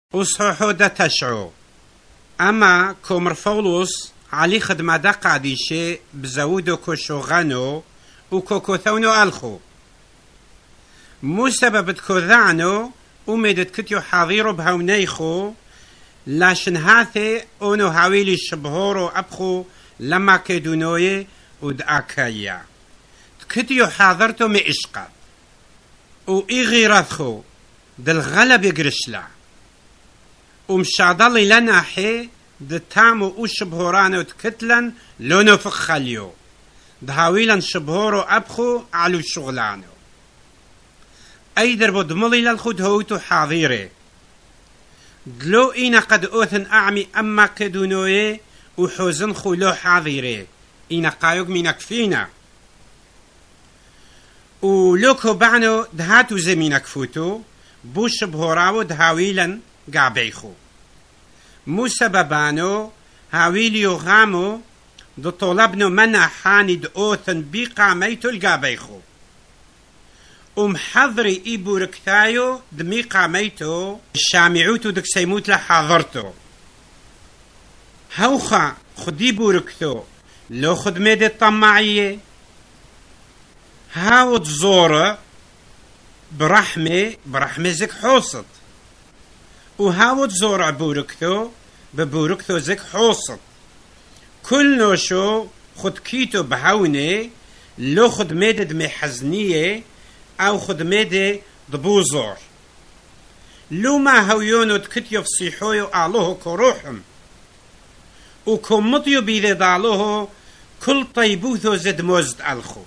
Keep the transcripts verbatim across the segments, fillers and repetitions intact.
وصحوحو دا تشعو اما كومرفولوس علي خدمة دا قاديشي بزودو كوشوغانو وكوكوثونو الخو مو سبب تكوذعنو وميدت كتيو حاضيرو بهونيخو لاشن هاثي اونو هاويلي شبهورو ابخو لما كيدونوي وداكايا كتيو حاضرتو مئشقات وإيغي رثخو دل غلب يقرشلا ومشادلي لنا حي دتامو او شبهورانو تكتلن لونو فخاليو دهاويلن شبهورو ابخو علو شغلانو ايدر بدملي للخد هوتو حاضيري دلو اينا قد اوثن اعمي اما كدونوي وحوزن خلو حاضيري اينا قايوك مينك فينا ولوكو بعنو دهاتو زمينك فوتو بو شبهوراو دهاويلن قابيخو مو سببانو هاويليو غامو دو طلبنو منا حاند اوثن بي قاميتو القابيخو ومحضري ايبو ركثايو دمي قاميتو الشامعوتو دك سيموت لحاضرتو هوخا خديبو ركثو لو خدميد الطماعية هاو تزورة برحمة برحمة زك حوصت وهاو تزورة بوركثو ببوركثو زك حوصت كل نوشو خد كيتو بهوني لو خدميد دمي حزنية او خدميد دبوزور لو ما هويونو تكتيو فصيحويو اعلوه كروحم وكمطيو بيذي دالوه كل طيبوثو زد موزد الخو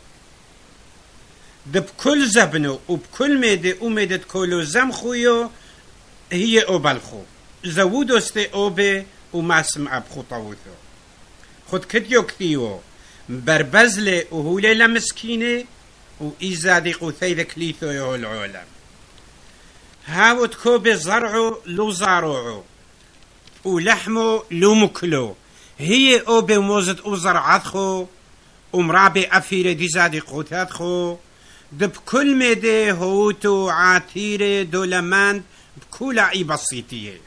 بكل زبنو وبكل ميدة وميدة كولو زمخويو هي أوبالخو زودو استي أوبي وماسم أبخو طاوثو خد كتيو كثيو بربزلي وهولي لمسكيني وإزادي قثيذ كليثو يهو العالم هاو تكوبي زرعو لو زاروعو ولحمو لو مكلو هي أوبي موزد وزرعاتخو ومرابي أفيري دي زادي قوثاتخو دب كل ميدي هوتو عاتيري دولمان بكل عي بسيطية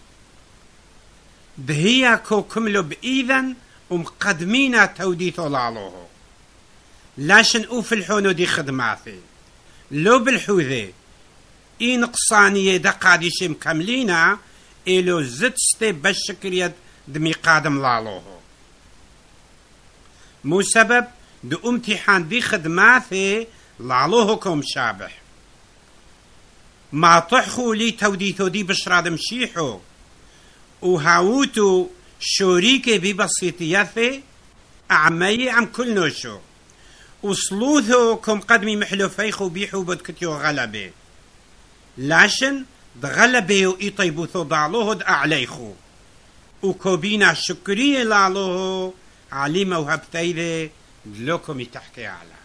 دهيا كو كملو بإذن ومقدمينا توديثو لالوه لاشن اوف الحونو دي خدماتي لو بالحوذي اي نقصانية دقاديش مكملينا إلو زدستي بالشكرية دمي قادم لالوه مو سبب دو امتحان دي خدماتي لعلوهكم شابح ما طحخوا لي توديثو دي بشراد مشيحو وهاوتو شوريكي ببسيطياثي أعمي عم كل نوشو وصلوثو كم قدمي محلو فيخو بيحو بدكتيو غلبي لاشن دغلبي وإيطيبوثو ضعلوه دأعليخو وكوبينا شكرية لعلوه عليما وهبتايدي دلوكم يتحكي على